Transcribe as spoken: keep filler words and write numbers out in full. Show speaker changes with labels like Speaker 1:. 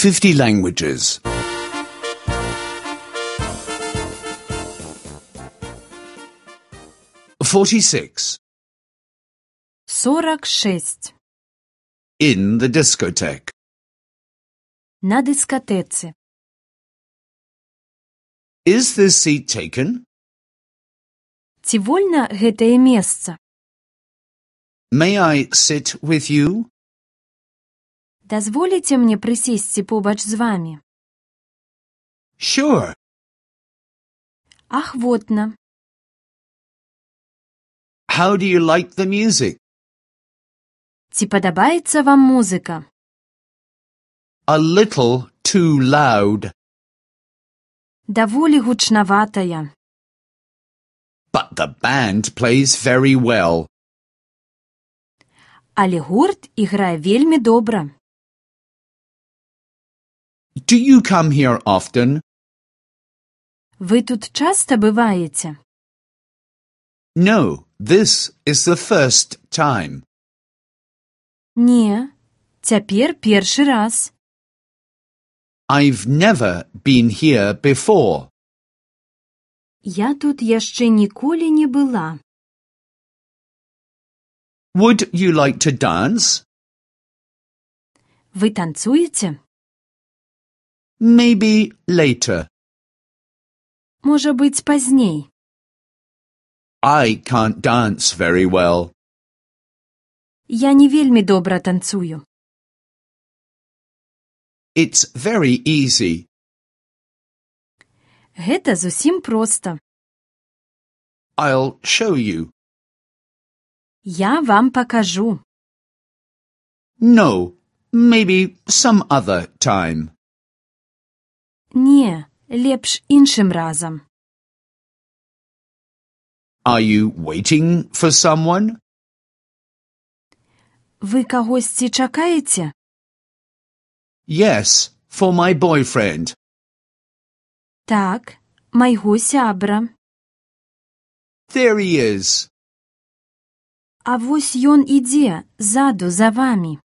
Speaker 1: fifty languages. forty-six.
Speaker 2: сорок шесть.
Speaker 1: In the discotheque.
Speaker 2: На дискотеці.
Speaker 1: Is this seat taken?
Speaker 2: Ці вольна гэтае месца?
Speaker 1: May I sit with you?
Speaker 2: Дазволіце мне прысесці побач з вамі?
Speaker 1: Sure.
Speaker 2: Ахвотна.
Speaker 1: How do you like the music?
Speaker 2: Ці падабаецца вам музыка?
Speaker 1: A little too loud.
Speaker 2: Даволі гучнаватая.
Speaker 1: But the band plays very well.
Speaker 2: Але гурт іграе вельмі добра.
Speaker 1: Do you come here often?
Speaker 2: Ви тут часта бываеце?
Speaker 1: No, this is the first time.
Speaker 2: Не, цяпер першы раз.
Speaker 1: I've never been here before.
Speaker 2: Я тут яшчэ ніколі не была.
Speaker 1: Would you like to dance?
Speaker 2: Вы танцуеце?
Speaker 1: Maybe later.
Speaker 2: Можа быць, пазней.
Speaker 1: I can't dance very well.
Speaker 2: Я не вельмі добра танцую.
Speaker 1: It's very easy.
Speaker 2: Гэта зусім проста.
Speaker 1: I'll show you.
Speaker 2: Я вам пакажу.
Speaker 1: No, maybe some other time.
Speaker 2: Не, лепш іншым разам.
Speaker 1: Are you waiting for someone?
Speaker 2: Вы кагосьці чакаеце?
Speaker 1: Yes, for my boyfriend.
Speaker 2: Так, майго сябра.
Speaker 1: There he is.
Speaker 2: А вось ён ідзе ззаду за вамі.